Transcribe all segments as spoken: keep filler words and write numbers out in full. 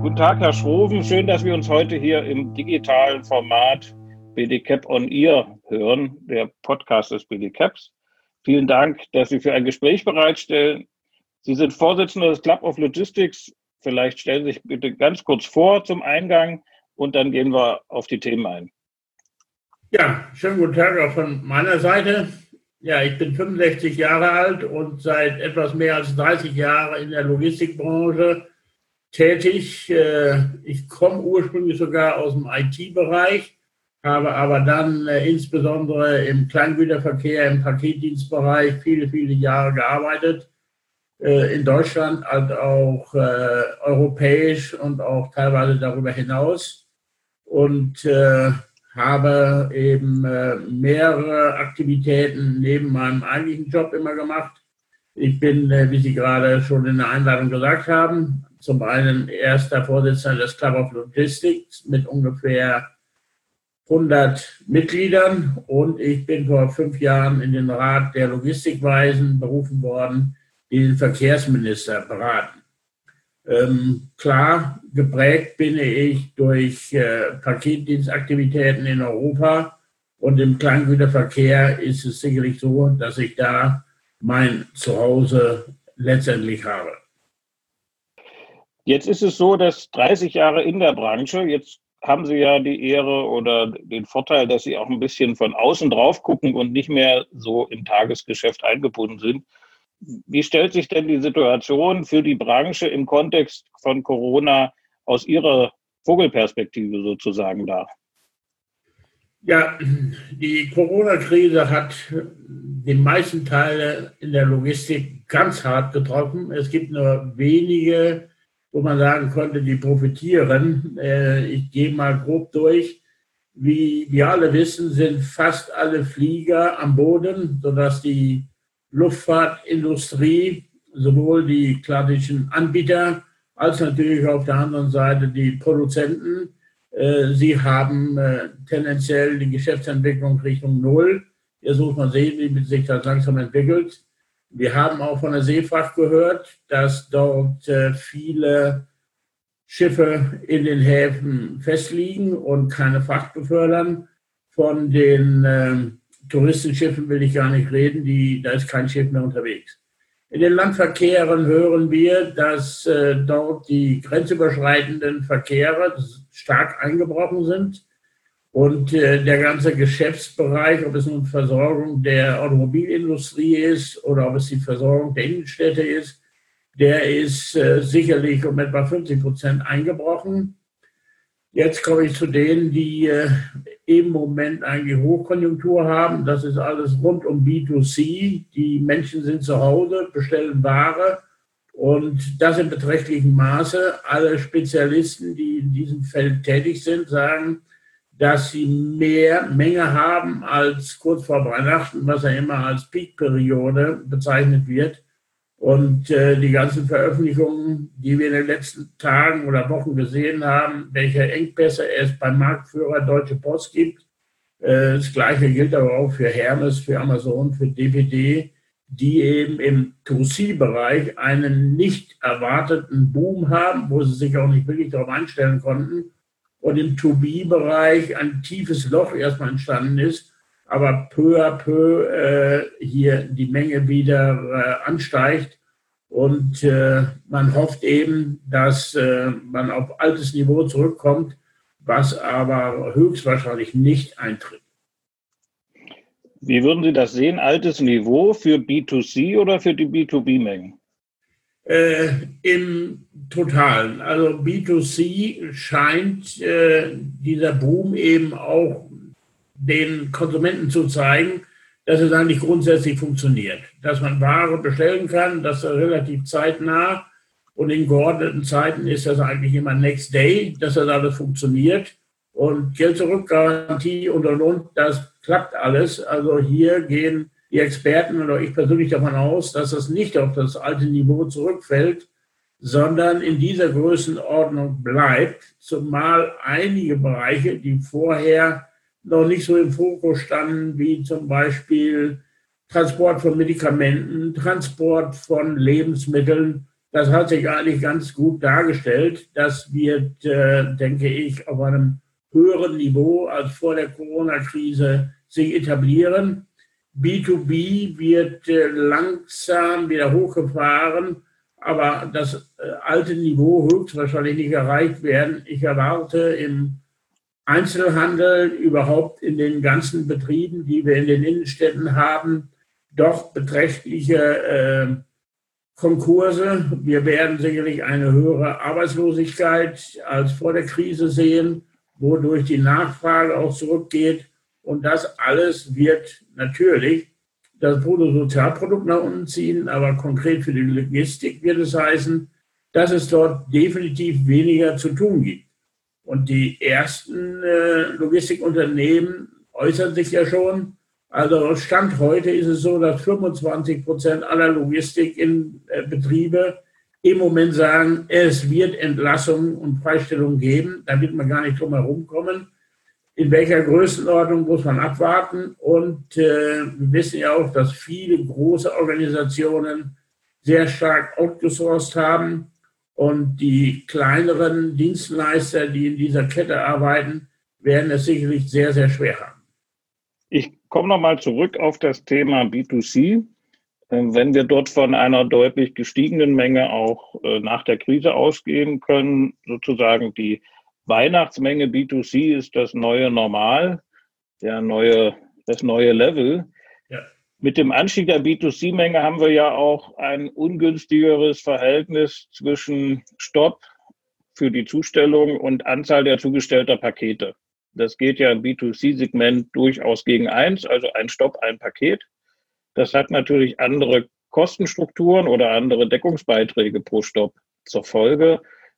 Guten Tag, Herr Schroven. Schön, dass wir uns heute hier im digitalen Format B D C A P on Ear hören, der Podcast des B D C A Ps. Vielen Dank, dass Sie für ein Gespräch bereitstellen. Sie sind Vorsitzender des Club of Logistics. Vielleicht stellen Sie sich bitte ganz kurz vor zum Eingang und dann gehen wir auf die Themen ein. Ja, schönen guten Tag auch von meiner Seite. Ja, ich bin fünfundsechzig Jahre alt und seit etwas mehr als dreißig Jahren in der Logistikbranche tätig. Ich komme ursprünglich sogar aus dem I T-Bereich, habe aber dann insbesondere im Kleingüterverkehr, im Paketdienstbereich viele, viele Jahre gearbeitet. In Deutschland als auch europäisch und auch teilweise darüber hinaus. Und äh, habe eben äh, mehrere Aktivitäten neben meinem eigentlichen Job immer gemacht. Ich bin, äh, wie Sie gerade schon in der Einladung gesagt haben, zum einen erster Vorsitzender des Club of Logistics mit ungefähr hundert Mitgliedern und ich bin vor fünf Jahren in den Rat der Logistikweisen berufen worden, die den Verkehrsminister beraten. Ähm, klar, geprägt bin ich durch äh, Paketdienstaktivitäten in Europa und im Kleingüterverkehr ist es sicherlich so, dass ich da mein Zuhause letztendlich habe. Jetzt ist es so, dass dreißig Jahre in der Branche, jetzt haben Sie ja die Ehre oder den Vorteil, dass Sie auch ein bisschen von außen drauf gucken und nicht mehr so im Tagesgeschäft eingebunden sind. Wie stellt sich denn die Situation für die Branche im Kontext von Corona aus Ihrer Vogelperspektive sozusagen dar? Ja, die Corona-Krise hat den meisten Teile in der Logistik ganz hart getroffen. Es gibt nur wenige, wo man sagen konnte, die profitieren. Ich gehe mal grob durch. Wie wir alle wissen, sind fast alle Flieger am Boden, sodass die Luftfahrtindustrie, sowohl die klassischen Anbieter als natürlich auf der anderen Seite die Produzenten, äh, sie haben äh, tendenziell die Geschäftsentwicklung Richtung Null. Jetzt muss man sehen, wie sich das langsam entwickelt. Wir haben auch von der Seefracht gehört, dass dort äh, viele Schiffe in den Häfen festliegen und keine Fracht befördern. Von den äh, Touristenschiffen will ich gar nicht reden, die, da ist kein Schiff mehr unterwegs. In den Landverkehren hören wir, dass äh, dort die grenzüberschreitenden Verkehre stark eingebrochen sind und äh, der ganze Geschäftsbereich, ob es nun Versorgung der Automobilindustrie ist oder ob es die Versorgung der Innenstädte ist, der ist äh, sicherlich um etwa fünfzig Prozent eingebrochen. Jetzt komme ich zu denen, die äh, im Moment eigentlich Hochkonjunktur haben. Das ist alles rund um B zwei C. Die Menschen sind zu Hause, bestellen Ware und das in beträchtlichem Maße. Alle Spezialisten, die in diesem Feld tätig sind, sagen, dass sie mehr Menge haben als kurz vor Weihnachten, was ja immer als Peak-Periode bezeichnet wird. Und äh, die ganzen Veröffentlichungen, die wir in den letzten Tagen oder Wochen gesehen haben, welche Engpässe es beim Marktführer Deutsche Post gibt. Äh, das Gleiche gilt aber auch für Hermes, für Amazon, für D P D, die eben im zwei C-Bereich einen nicht erwarteten Boom haben, wo sie sich auch nicht wirklich darauf einstellen konnten. Und im zwei B-Bereich ein tiefes Loch erstmal entstanden ist, aber peu à peu äh, hier die Menge wieder äh, ansteigt und äh, man hofft eben, dass äh, man auf altes Niveau zurückkommt, was aber höchstwahrscheinlich nicht eintritt. Wie würden Sie das sehen? Altes Niveau für B zwei C oder für die B zwei B-Mengen? Äh, Im Totalen. Also B zwei C scheint äh, dieser Boom eben auch den Konsumenten zu zeigen, dass es eigentlich grundsätzlich funktioniert. Dass man Ware bestellen kann, dass er relativ zeitnah und in geordneten Zeiten ist das eigentlich immer Next Day, dass das alles funktioniert. Und Geld-Zurück-Garantie und und und, das klappt alles. Also hier gehen die Experten oder ich persönlich davon aus, dass das nicht auf das alte Niveau zurückfällt, sondern in dieser Größenordnung bleibt, zumal einige Bereiche, die vorher noch nicht so im Fokus standen, wie zum Beispiel Transport von Medikamenten, Transport von Lebensmitteln, Das hat sich eigentlich ganz gut dargestellt. Das wird, äh, denke ich, auf einem höheren Niveau als vor der Corona-Krise sich etablieren. B zwei B wird äh, langsam wieder hochgefahren, aber das äh, alte Niveau höchstwahrscheinlich nicht erreicht werden. Ich erwarte im Einzelhandel, überhaupt in den ganzen Betrieben, die wir in den Innenstädten haben, doch beträchtliche äh, Konkurse. Wir werden sicherlich eine höhere Arbeitslosigkeit als vor der Krise sehen, wodurch die Nachfrage auch zurückgeht. Und das alles wird natürlich das Bruttosozialprodukt nach unten ziehen, aber konkret für die Logistik wird es heißen, dass es dort definitiv weniger zu tun gibt. Und die ersten äh, Logistikunternehmen äußern sich ja schon. Also Stand heute ist es so, dass fünfundzwanzig Prozent aller Logistikbetriebe im Moment sagen, es wird Entlassungen und Freistellungen geben. Da wird man gar nicht drum herum kommen. In welcher Größenordnung muss man abwarten? Und äh, wir wissen ja auch, dass viele große Organisationen sehr stark outgesourced haben. Und die kleineren Dienstleister, die in dieser Kette arbeiten, werden es sicherlich sehr, sehr schwer haben. Ich komme nochmal zurück auf das Thema B zwei C. Wenn wir dort von einer deutlich gestiegenen Menge auch nach der Krise ausgehen können, sozusagen die Weihnachtsmenge B zwei C ist das neue Normal, der neue, das neue Level. Ja. Mit dem Anstieg der B zwei C-Menge haben wir ja auch ein ungünstigeres Verhältnis zwischen Stopp für die Zustellung und Anzahl der zugestellter Pakete. Das geht ja im B zwei C-Segment durchaus gegen eins, also ein Stopp, ein Paket. Das hat natürlich andere Kostenstrukturen oder andere Deckungsbeiträge pro Stopp zur Folge.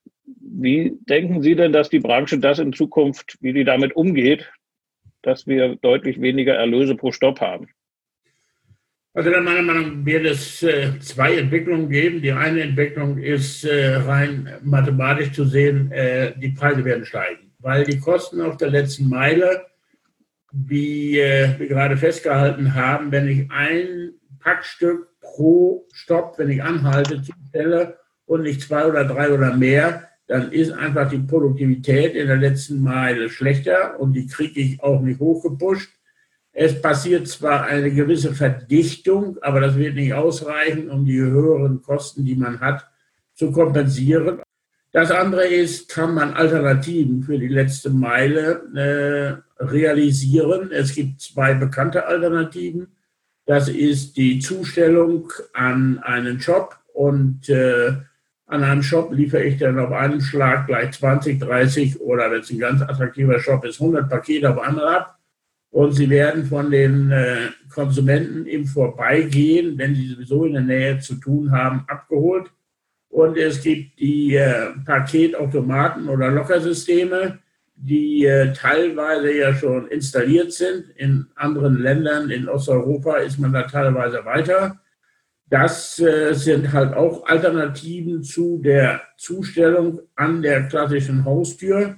Wie denken Sie denn, dass die Branche das in Zukunft, wie die damit umgeht, dass wir deutlich weniger Erlöse pro Stopp haben? Also meiner Meinung nach wird es äh, zwei Entwicklungen geben. Die eine Entwicklung ist äh, rein mathematisch zu sehen, äh, die Preise werden steigen. Weil die Kosten auf der letzten Meile, wie äh, wir gerade festgehalten haben, wenn ich ein Packstück pro Stopp, wenn ich anhalte, zustelle und nicht zwei oder drei oder mehr, dann ist einfach die Produktivität in der letzten Meile schlechter und die kriege ich auch nicht hochgepusht. Es passiert zwar eine gewisse Verdichtung, aber das wird nicht ausreichen, um die höheren Kosten, die man hat, zu kompensieren. Das andere ist, kann man Alternativen für die letzte Meile äh, realisieren. Es gibt zwei bekannte Alternativen. Das ist die Zustellung an einen Shop und äh, an einem Shop liefere ich dann auf einen Schlag gleich zwanzig, dreißig oder wenn es ein ganz attraktiver Shop ist, hundert Pakete auf einmal ab. Und sie werden von den äh, Konsumenten im Vorbeigehen, wenn sie sowieso in der Nähe zu tun haben, abgeholt. Und es gibt die äh, Paketautomaten oder Lockersysteme, die äh, teilweise ja schon installiert sind. In anderen Ländern in Osteuropa ist man da teilweise weiter. Das äh, sind halt auch Alternativen zu der Zustellung an der klassischen Haustür.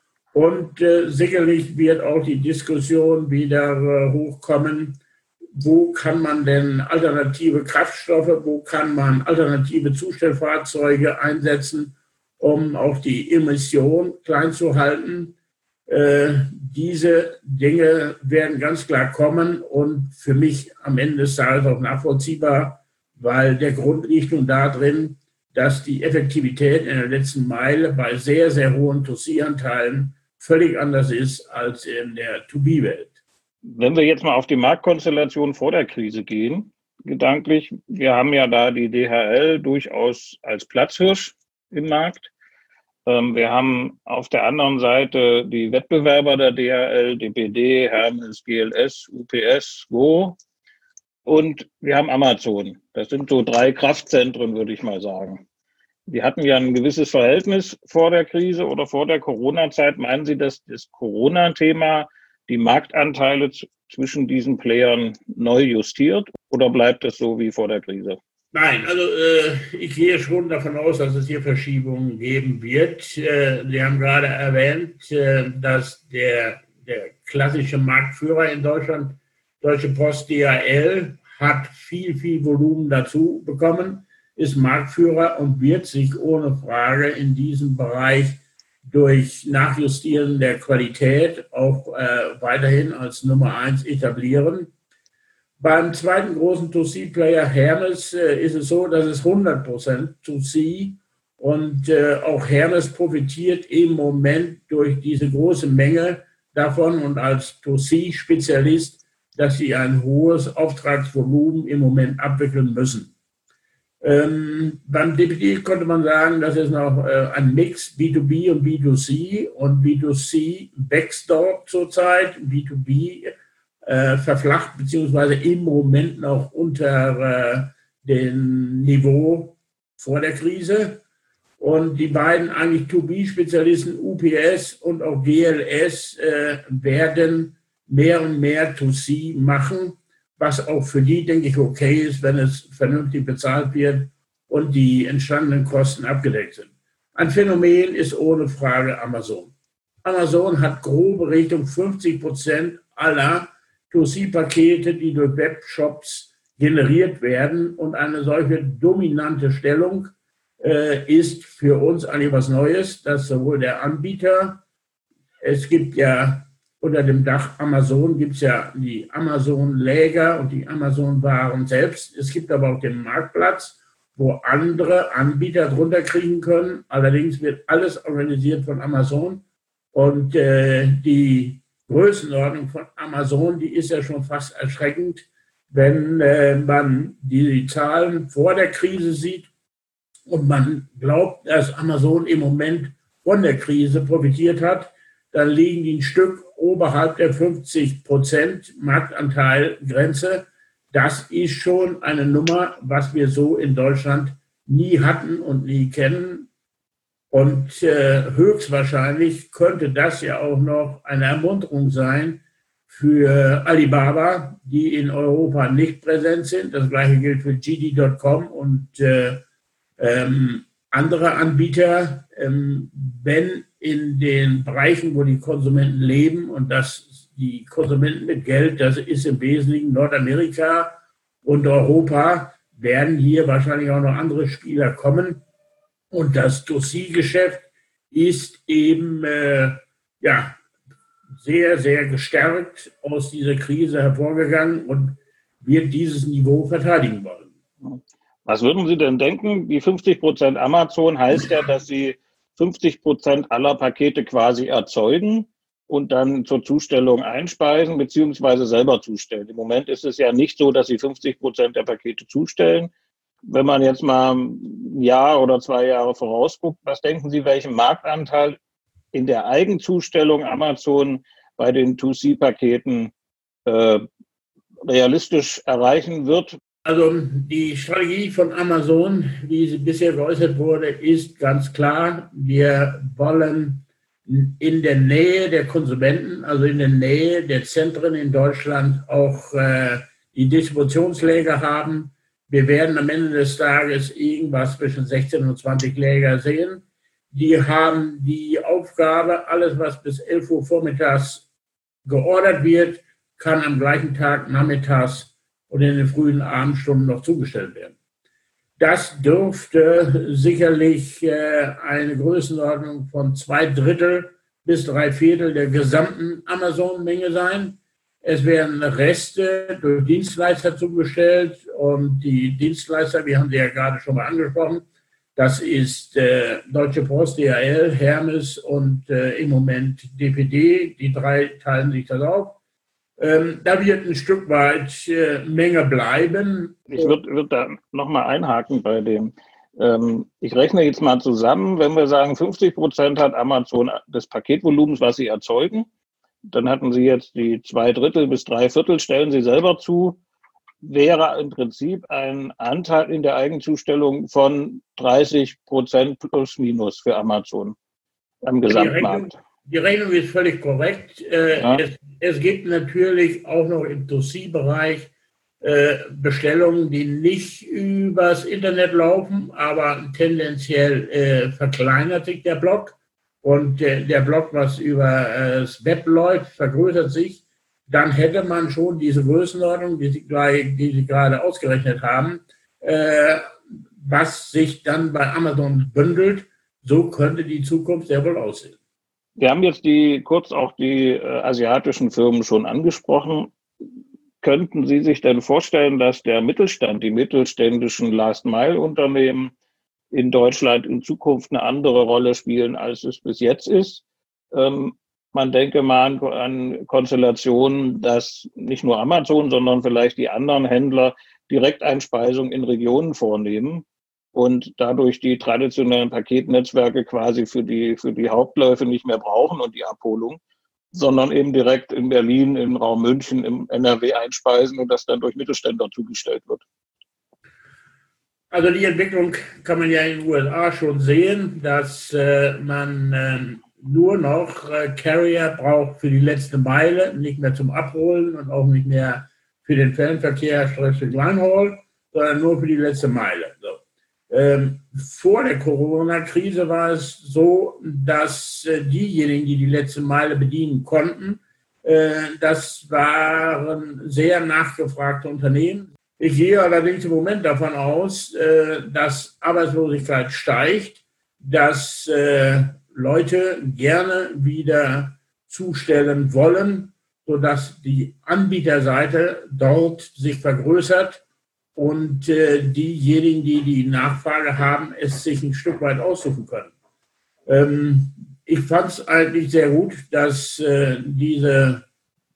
Und äh, sicherlich wird auch die Diskussion wieder äh, hochkommen, wo kann man denn alternative Kraftstoffe, wo kann man alternative Zustellfahrzeuge einsetzen, um auch die Emission klein zu halten. Äh, diese Dinge werden ganz klar kommen und für mich am Ende des Tages auch nachvollziehbar, weil der Grund liegt nun darin, dass die Effektivität in der letzten Meile bei sehr, sehr hohen zwei C-Anteilen völlig anders ist als in der zwei B-Welt. Wenn wir jetzt mal auf die Marktkonstellation vor der Krise gehen, gedanklich, wir haben ja da die D H L durchaus als Platzhirsch im Markt. Ähm, wir haben auf der anderen Seite die Wettbewerber der D H L, D P D, Hermes, G L S, U P S, Go. Und wir haben Amazon. Das sind so drei Kraftzentren, würde ich mal sagen. Die hatten ja ein gewisses Verhältnis vor der Krise oder vor der Corona-Zeit. Meinen Sie, dass das Corona-Thema die Marktanteile zwischen diesen Playern neu justiert oder bleibt es so wie vor der Krise? Nein, also äh, ich gehe schon davon aus, dass es hier Verschiebungen geben wird. Äh, Sie haben gerade erwähnt, äh, dass der, der klassische Marktführer in Deutschland, Deutsche Post D H L, hat viel, viel Volumen dazu bekommen. ist Marktführer und wird sich ohne Frage in diesem Bereich durch Nachjustieren der Qualität auch äh, weiterhin als Nummer eins etablieren. Beim zweiten großen zwei C Player Hermes äh, ist es so, dass es hundert Prozent zwei C und äh, auch Hermes profitiert im Moment durch diese große Menge davon und als zwei C Spezialist, dass sie ein hohes Auftragsvolumen im Moment abwickeln müssen. Ähm, beim D P D konnte man sagen, das ist noch äh, ein Mix B zwei B und B zwei C und B zwei C wächst dort zurzeit, B zwei B äh, verflacht beziehungsweise im Moment noch unter äh, dem Niveau vor der Krise und die beiden eigentlich zwei B Spezialisten U P S und auch G L S äh, werden mehr und mehr zwei C machen, was auch für die, denke ich, okay ist, wenn es vernünftig bezahlt wird und die entstandenen Kosten abgedeckt sind. Ein Phänomen ist ohne Frage Amazon. Amazon hat grobe Richtung fünfzig Prozent aller zwei C Pakete, die durch Webshops generiert werden und eine solche dominante Stellung äh, ist für uns eigentlich was Neues, dass sowohl der Anbieter, es gibt ja unter dem Dach Amazon gibt es ja die Amazon-Läger und die Amazon-Waren selbst. Es gibt aber auch den Marktplatz, wo andere Anbieter drunter kriegen können. Allerdings wird alles organisiert von Amazon. Und äh, die Größenordnung von Amazon, die ist ja schon fast erschreckend, wenn äh, man die Zahlen vor der Krise sieht und man glaubt, dass Amazon im Moment von der Krise profitiert hat. Dann liegen die ein Stück oberhalb der fünfzig Prozent Marktanteil Grenze. Das ist schon eine Nummer, was wir so in Deutschland nie hatten und nie kennen. Und äh, höchstwahrscheinlich könnte das ja auch noch eine Ermunterung sein für Alibaba, die in Europa nicht präsent sind. Das gleiche gilt für G D Punkt com und äh, ähm, andere Anbieter, ähm, wenn in den Bereichen, wo die Konsumenten leben und das die Konsumenten mit Geld, das ist im Wesentlichen Nordamerika und Europa, werden hier wahrscheinlich auch noch andere Spieler kommen. Und das zwei C Geschäft ist eben äh, ja, sehr, sehr gestärkt aus dieser Krise hervorgegangen und wird dieses Niveau verteidigen wollen. Was würden Sie denn denken? Die fünfzig Prozent Amazon heißt ja, dass Sie fünfzig Prozent aller Pakete quasi erzeugen und dann zur Zustellung einspeisen beziehungsweise selber zustellen. Im Moment ist es ja nicht so, dass Sie fünfzig Prozent der Pakete zustellen. Wenn man jetzt mal ein Jahr oder zwei Jahre vorausguckt, was denken Sie, welchen Marktanteil in der Eigenzustellung Amazon bei den zwei C Paketen äh, realistisch erreichen wird? Also die Strategie von Amazon, wie sie bisher geäußert wurde, ist ganz klar. Wir wollen in der Nähe der Konsumenten, also in der Nähe der Zentren in Deutschland auch äh, die Distributionsläger haben. Wir werden am Ende des Tages irgendwas zwischen sechzehn und zwanzig Läger sehen. Die haben die Aufgabe, alles was bis elf Uhr vormittags geordert wird, kann am gleichen Tag nachmittags und in den frühen Abendstunden noch zugestellt werden. Das dürfte sicherlich äh, eine Größenordnung von zwei Drittel bis drei Viertel der gesamten Amazon-Menge sein. Es werden Reste durch Dienstleister zugestellt und die Dienstleister, wir haben sie ja gerade schon mal angesprochen, das ist äh, Deutsche Post, D H L, Hermes und äh, im Moment D P D. Die drei teilen sich das auf. Ähm, da wird ein Stück weit äh, Menge bleiben. Ich würde würd da nochmal einhaken bei dem. Ähm, ich rechne jetzt mal zusammen, wenn wir sagen, fünfzig Prozent hat Amazon des Paketvolumens, was sie erzeugen, dann hatten sie jetzt die zwei Drittel bis drei Viertel, stellen sie selber zu, wäre im Prinzip ein Anteil in der Eigenzustellung von dreißig Prozent plus minus für Amazon am Gesamtmarkt. Die Rechnung ist völlig korrekt. Äh, ja. es, es gibt natürlich auch noch im zwei C Bereich äh, Bestellungen, die nicht übers Internet laufen, aber tendenziell äh, verkleinert sich der Block. Und äh, der Block, was über äh, das Web läuft, vergrößert sich. Dann hätte man schon diese Größenordnung, die Sie, die Sie gerade ausgerechnet haben, äh, was sich dann bei Amazon bündelt. So könnte die Zukunft sehr wohl aussehen. Wir haben jetzt die, kurz auch die äh, asiatischen Firmen schon angesprochen. Könnten Sie sich denn vorstellen, dass der Mittelstand, die mittelständischen Last-Mile-Unternehmen in Deutschland in Zukunft eine andere Rolle spielen, als es bis jetzt ist? Ähm, man denke mal an, an Konstellationen, dass nicht nur Amazon, sondern vielleicht die anderen Händler Direkteinspeisung in Regionen vornehmen und dadurch die traditionellen Paketnetzwerke quasi für die, für die Hauptläufe nicht mehr brauchen und die Abholung, sondern eben direkt in Berlin, im Raum München, im N R W einspeisen und das dann durch Mittelständler zugestellt wird. Also die Entwicklung kann man ja in den U S A schon sehen, dass äh, man äh, nur noch äh, Carrier braucht für die letzte Meile, nicht mehr zum Abholen und auch nicht mehr für den Fernverkehr, Schleswig-Holstein, sondern nur für die letzte Meile. So. Ähm, vor der Corona-Krise war es so, dass äh, diejenigen, die die letzte Meile bedienen konnten, äh, das waren sehr nachgefragte Unternehmen. Ich gehe allerdings im Moment davon aus, äh, dass Arbeitslosigkeit steigt, dass äh, Leute gerne wieder zustellen wollen, sodass die Anbieterseite dort sich vergrößert und äh, diejenigen, die die Nachfrage haben, es sich ein Stück weit aussuchen können. Ähm, ich fand es eigentlich sehr gut, dass äh, diese,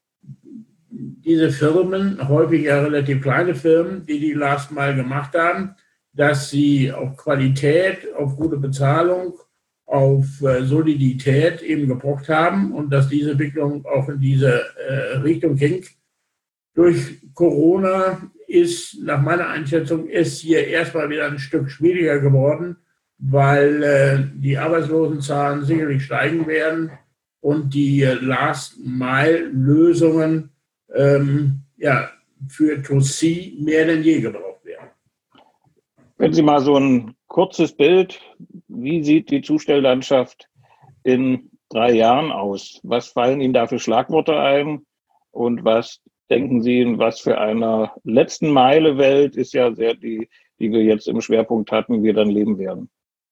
diese Firmen, häufig ja relativ kleine Firmen, die die Last Mile gemacht haben, dass sie auf Qualität, auf gute Bezahlung, auf äh, Solidität eben gepocht haben und dass diese Entwicklung auch in diese äh, Richtung ging. Durch Corona ist nach meiner Einschätzung es hier erstmal wieder ein Stück schwieriger geworden, weil äh, die Arbeitslosenzahlen sicherlich steigen werden und die äh, Last-Mile-Lösungen ähm, ja, für to C mehr denn je gebraucht werden. Wenn Sie mal so ein kurzes Bild, wie sieht die Zustelllandschaft in drei Jahren aus? Was fallen Ihnen da für Schlagworte ein? Und was denken Sie, in was für einer letzten Meile-Welt ist ja sehr die, die wir jetzt im Schwerpunkt hatten, wir dann leben werden?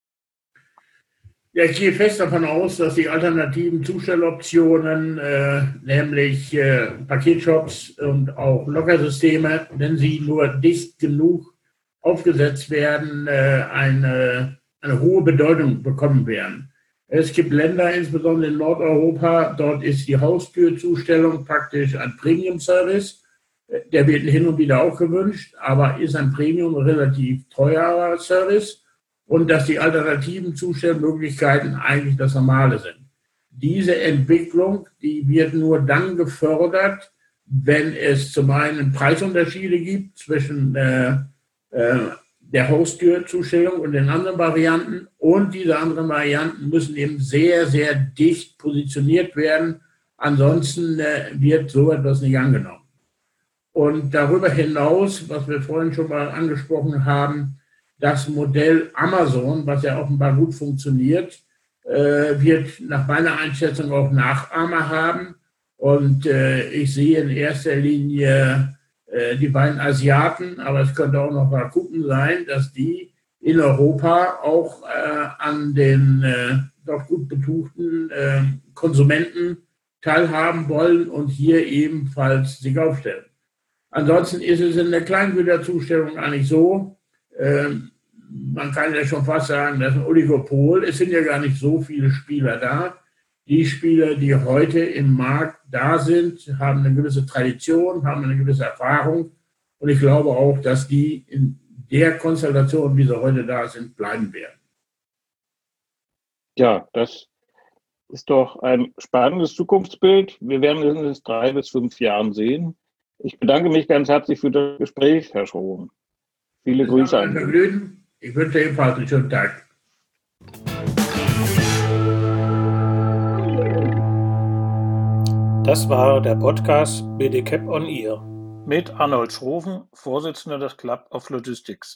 Ja, ich gehe fest davon aus, dass die alternativen Zustelloptionen, äh, nämlich äh, Paketshops und auch Lockersysteme, wenn sie nur dicht genug aufgesetzt werden, äh, eine, eine hohe Bedeutung bekommen werden. Es gibt Länder, insbesondere in Nordeuropa, dort ist die Haustürzustellung praktisch ein Premium-Service. Der wird hin und wieder auch gewünscht, aber ist ein Premium relativ teurer Service. Und dass die alternativen Zustellmöglichkeiten eigentlich das Normale sind. Diese Entwicklung, die wird nur dann gefördert, wenn es zum einen Preisunterschiede gibt zwischen äh, äh, der Haustürzustellung und den anderen Varianten. Und diese anderen Varianten müssen eben sehr, sehr dicht positioniert werden. Ansonsten äh, wird so etwas nicht angenommen. Und darüber hinaus, was wir vorhin schon mal angesprochen haben, das Modell Amazon, was ja offenbar gut funktioniert, äh, wird nach meiner Einschätzung auch Nachahmer haben. Und äh, ich sehe in erster Linie äh, die beiden Asiaten, aber es könnte auch noch Rakuten sein, dass die in Europa auch äh, an den äh, doch gut betuchten äh, Konsumenten teilhaben wollen und hier ebenfalls sich aufstellen. Ansonsten ist es in der Kleingüterzustellung eigentlich so, Ähm, man kann ja schon fast sagen, das ist ein Oligopol. Es sind ja gar nicht so viele Spieler da. Die Spieler, die heute im Markt da sind, haben eine gewisse Tradition, haben eine gewisse Erfahrung. Und ich glaube auch, dass die in der Konstellation, wie sie heute da sind, bleiben werden. Ja, das ist doch ein spannendes Zukunftsbild. Wir werden es in drei bis fünf Jahren sehen. Ich bedanke mich ganz herzlich für das Gespräch, Herr Schroven. Viele Das Grüße war ein an Sie. Vergnügen. Ich wünsche ebenfalls einen schönen Tag. Das war der Podcast B D Cap on Ear Mit Arnold Schroven, Vorsitzender des Club of Logistics.